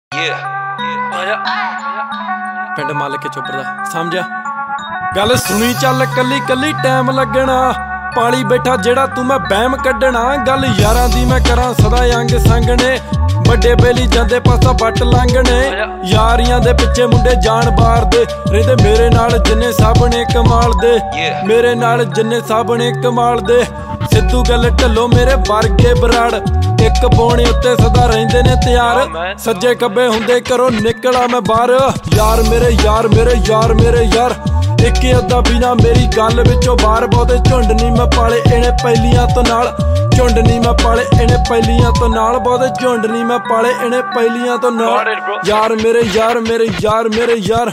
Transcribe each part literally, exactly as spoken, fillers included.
पिंड मालिक चोपर दा समझा गल सुनी चल कली कली टाइम लगना पाली बैठा जेड़ा तू मैं बैम कड्डना गल यारां दी मैं करां सदा अंग संगने बड़े बेली जांदे पासा बट लांघने यारियां दे पिछे मुंडे जान बार दे रेदे मेरे नाल जिन्ने सब ने कमाल दे मेरे नाल जिन्ने सब ने कमाल दे सिद्धू गल ढलो मेरे वर्गे बराड़ एक पौने उत्ते सदा रहिंदे ने तैयार सज्जे खब्बे हुंदे करो निकला मैं बाहर यार मेरे यार मेरे यार मेरे यार एक अद्धा बिना मेरी गल विचों बाहर बहुते झुंड नी मैं पाले इने पहलियां तो नाल झुंड नी मैं पाले इने पहलियां तो नाल बहुते झुंड नी मैं पाले इने पहलियां तो नाल यार मेरे यार मेरे यार मेरे यार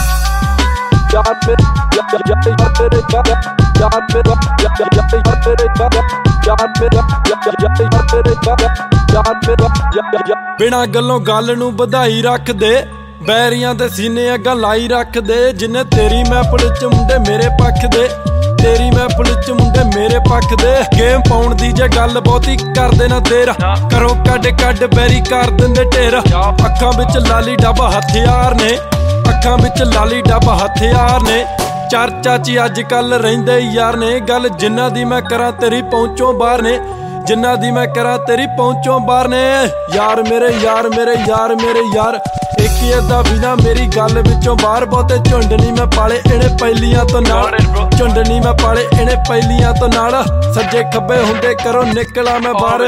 यार मेरे यार मेरे यार यार मेरा यार यार मेरे यार यार मेरा यार यार मेरे यार मेरा यार बिना गल्लों गल नूं ਵਧਾਈ रख दे बैरियां दे सीने अग्गां लाई रख दे जिन्ने तेरी महफिल च मुंडे मेरे पक्ष दे तेरी महफिल च मुंडे मेरे पक्ष दे गेम पाउण दी जे गल बहुती कर दे ना देर करो कड कड बैरी कर दिंदे ढेर अखां विच लाली डब्बा हथियार ने अखां विच लाली डब्बा हथियार ने चर्चा च अज कल रहिंदे यार ने गल जिन्ना दी मैं करां तेरी पहुंचों बाहर ने जिन्ना दी मैं करां तेरी पहुंचों बाहर ने यार मेरे यार मेरे यार मेरे यार एक अद्धा बिना मेरी गल विचों बाहर बहुते झुंड नी मैं पाले इने पहलियां तो नाल झुंड नी मैं पाले इने पहलियां तो नाल सज्जे खब्बे हुंदे करो निकला मैं बाहर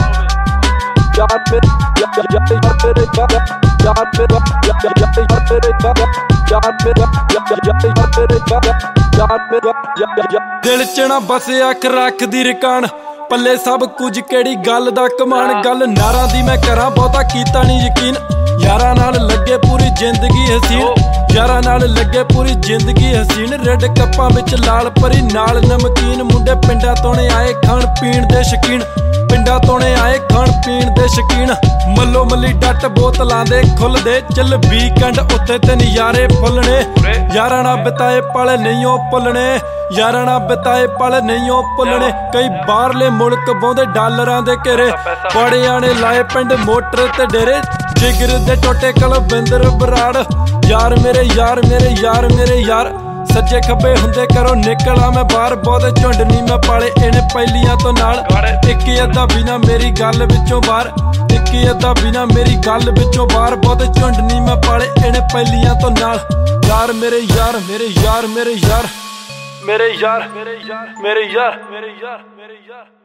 यार मेरे यार यार मेरे यार यार मेरा यार यार मेरे यार यार मेरा यार यार मेरे यार यार मेरा यार दिल च ना बसे अख रख दी रकान पल्ले सब कुछ केड़ी गल दा कमान गल नारां दी मैं करां बहुता कीता नी यकीन यारां नाल लगे पूरी जिंदगी हसीन यारां नाल लगे पूरी जिंदगी हसीन रेड कप्पां विच लाल परी नाल नमकीन मुंडे पिंडां तोने आए खाण पीण दे शकीन पिंडां तोने आए खाण पीण दे शकीन मल्लो मल्ली डट बोतलां दे खुलदे चल वीकेंड उत्ते ते नज़ारे फुलने यारां नाल बिताए पल नहीं ओ भुलने यारां नाल बिताए पल नहीं ओ भुलने कई बाहरले मुल्क बोंदे डॉलरां दे घेरे बड़ियां ने लाए पिंड मोटर ते डेरे जिगर दे टोटे कलविंदर बराड़ यार मेरे यार मेरे यार मेरे यार सज्जे खब्बे हुंदे करो निकला मैं बाहर बहुते झुंड नी मैं पाले इने पहलियां तो नाल एक अद्धा बिना मेरी गल विचों बाहर एक अद्धा बिना मेरी गल विचों बाहर बहुते झुंड नी मैं पाले इने पहलियां तो नाल यार मेरे यार मेरे यार मेरे यार मेरे यार मेरे यार मेरे यार मेरे यार मेरे यार